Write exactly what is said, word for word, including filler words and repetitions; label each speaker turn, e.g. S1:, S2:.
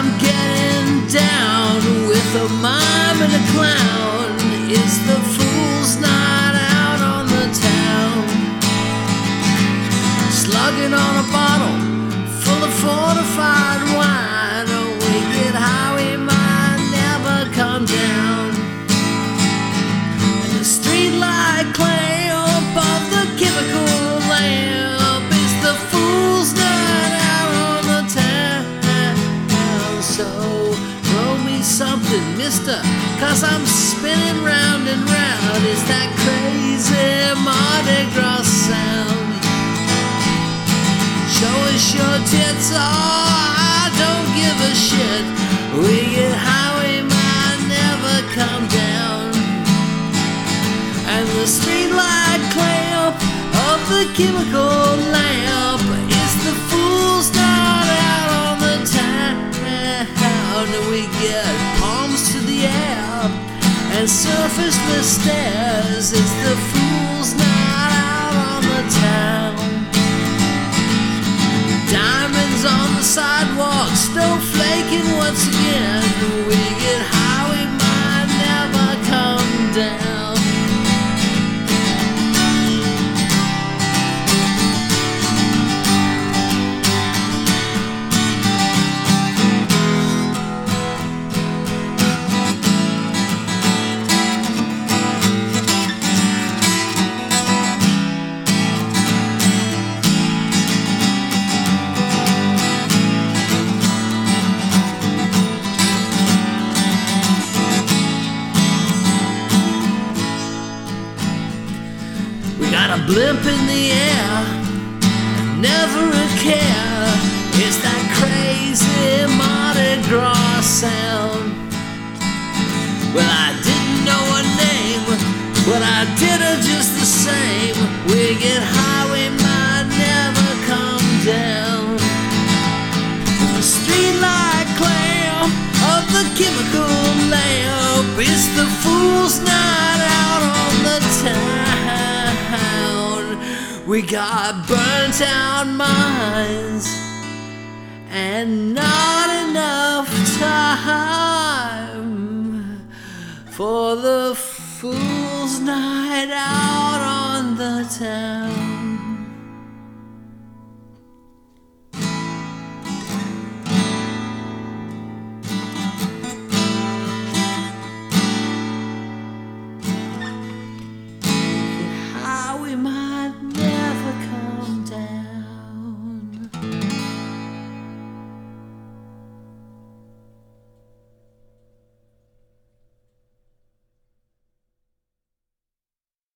S1: I'm getting down with a mime and a clown. It's the fool's night out on the town. Slugging on a bottle full of fortified wine. A wicked how we might never come down. And the streetlight clamp of the chemical lamp is the fool's night out on the town. So throw me something, mister, 'cause I'm spinning round and round. It's that crazy Mardi Gras sound. Show us your tits, oh, I don't give a shit. We get high, we might never come down. And the streetlight clamp of the chemical lamp is the fool's night out on the town. And we get palms to the air and surfaceless stares. It's the fool's night out on the town. Diamonds on the sidewalk, snowflaking once again. We get high, we might never come down. Got a blimp in the air, never a care. It's that crazy Mardi Gras sound. Well, I didn't know her name, but I did her just the same. We get high, we might never come down. The streetlight clamp of the chemical lamp is the fool's night out on the town. We got burnt out minds and not enough time for the fool's night out on the town.